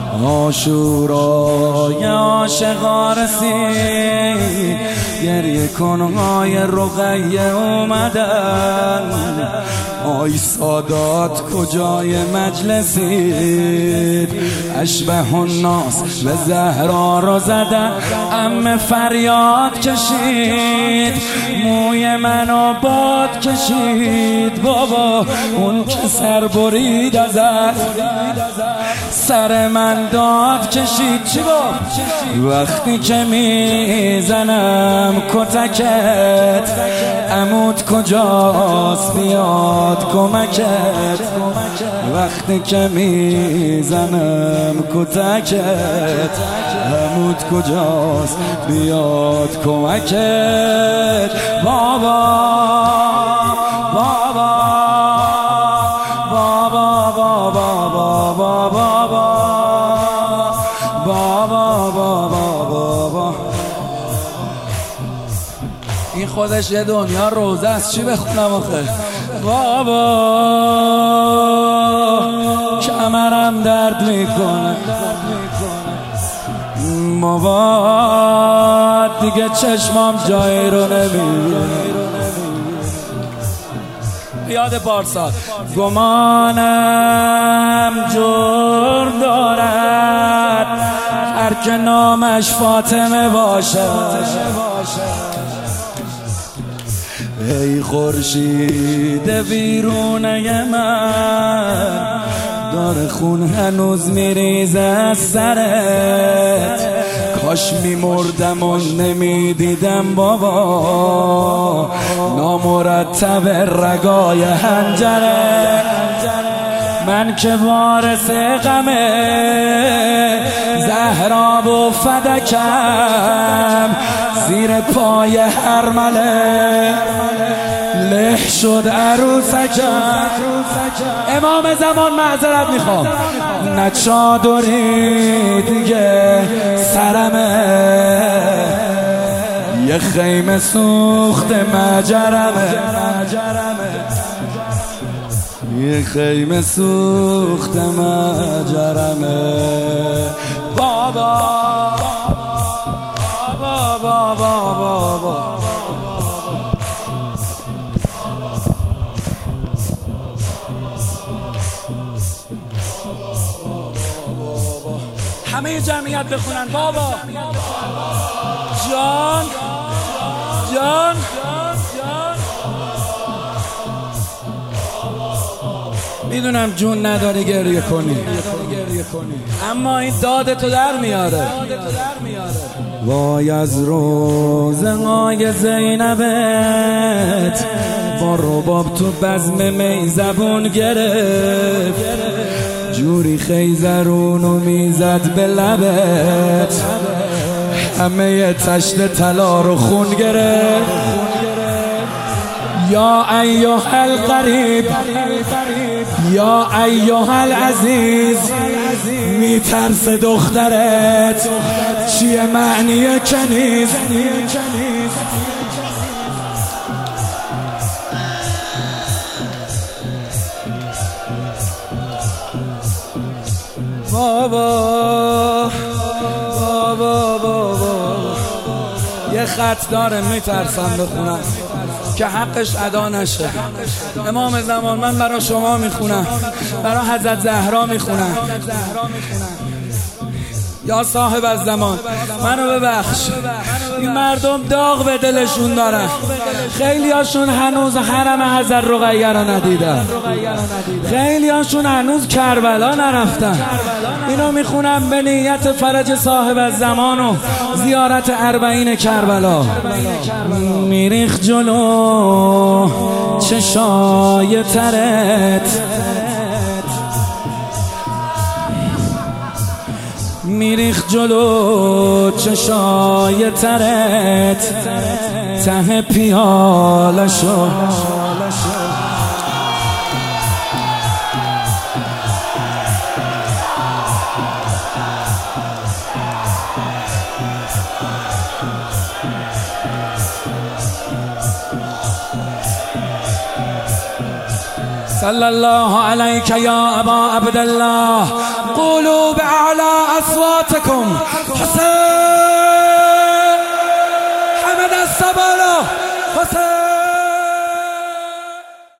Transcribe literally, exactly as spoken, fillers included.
عاشورای عاشقا رسید، گریه کنهای رقیه اومدن. آی سادات کجای مجلسید؟ اشبه الناس به زهرا رو زدن. عمه فریاد کشید، موی منو باد کشید. بابا اون که سر برید ازت، سر من داد کشید. چی گفت؟ وقتی که میزنم کتکت، عمود کجاست بیاد کمکت؟ وقتی که میزنم کتکت، عمود کجاست بیاد کمکت؟ بابا بابا بابا بابا بابا بابا بابا بابا. این خودش یه دنیا روزه است. چی بخونم آخه؟ بابا کمرم درد میکنه بابا، دیگه چشمام جایی رو نمیبینه. یاد پارسال. گمانم جرم دارد هر که نامش فاطمه باشد. ای خورشید ویرونه من، داره خون هنوز میریزه از سرت. کاش میمردم و نمیدیدم بابا، نامرتب رگای حنجره. من که وارث غمه زهرا و فدکم، زیر پای هرمله له شد عروسکم. امام زمان معذرت میخوام، نه چادری دیگه سرمه، یه خیمه سوخت مجرمه، یه خیمه سوخت مجرمه. بابا بابا بابا بابا همه جمعیت بخونن بابا جان جان جان. میدونم جون نداری گریه کنی، اما این داد تو در میاره. وای از روزنای زینبت، با رباب تو بزم می زبون گرفت. جوری خیزرونو میزد به لبت، همه تشت طلا رو خون گرفت. یا ایها الغریب یا ایها العزیز، میترس دخترت چیه معنی کنیز؟ بابا بابا بابا یه خط داره میترسم بخونم که حقش ادا نشه. امام زمان من برای شما میخونم، برای حضرت زهرا میخونم. یا صاحب الزمان منو ببخش، این مردم داغ به دلشون دارن. خیلی هاشون هنوز حرم حضرت رقیه رو ندیدن، خیلی هاشون هنوز کربلا نرفتن. اینو میخونم به نیت فرج صاحب الزمان و زیارت اربعین کربلا. میریخ جلو چشای ترت، میریخ جلو چشای ترت، ته پیالشو صلی الله علیک یا ابا عبدالله. قولوا باعلی اصواتكم. حسین